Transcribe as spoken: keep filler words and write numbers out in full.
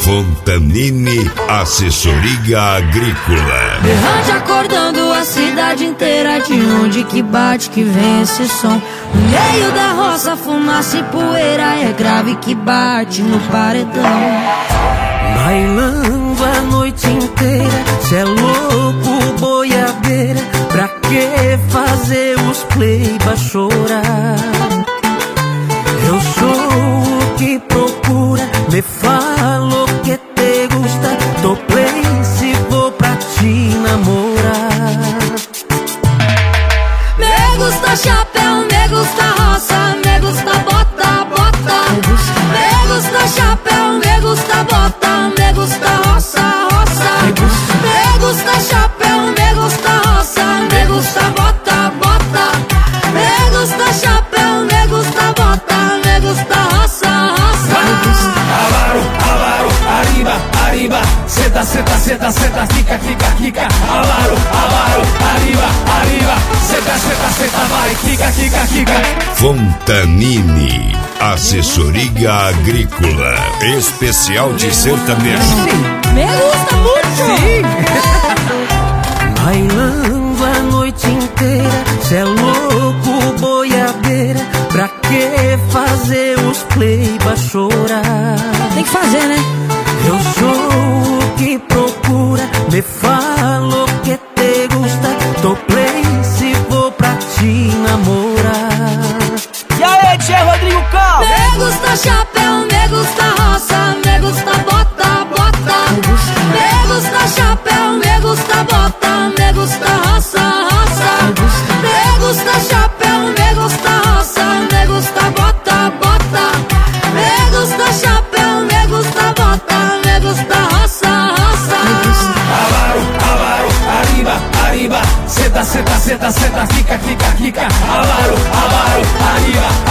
Fontanini Assessoria Agrícola. Berrante acordando a cidade inteira, de onde que bate que vem esse som. No meio da roça, fumaça e poeira, é grave que bate no paredão. Bailando a noite inteira, cê é louco, boiadeira. Pra que fazer os pleiba chorar? Eu sou o que procura, me falo que te gusta. Tô play se vou pra te namorar. Me gusta chapéu, me gusta roça, me gusta bota, bota. Me gusta chapéu, me gusta bota, me gusta roça, roça. Me gusta chapéu, me gusta roça, me gusta bota, bota. Me gusta chapéu, me gusta bota, me gusta roça, roça. Avaro, avaro, arriba, arriba. Senta, senta, senta, senta, fica, fica, fica. Avaro, avaro, arriba, arriba. Senta, senta, senta, vai, fica, fica, fica. Fontanini Assessoria Agrícola. Especial de sertanejo. Me gusta muito. Sim. Bailando a noite inteira, cê é louco, boiadeira. Pra que fazer os pleiba chorar? Tem que fazer, né? Eu sou o que procura, me falo que te gusta. Tô play se vou pra te namorar. E aí, tia Rodrigo Cal? Me gusta chapéu, me gusta roça, me gusta bota, bota. Me gusta chapéu, me gusta bota, me gusta roça, roça. Me gusta chapéu, me gusta roça, me gusta bota, bota. Me gusta chapéu, me gusta bota, me gusta roça, roça. Avaro, avaro, arriba, arriba. Senta, senta, senta, senta, fica, fica, fica. Avaro, avaro, arriba,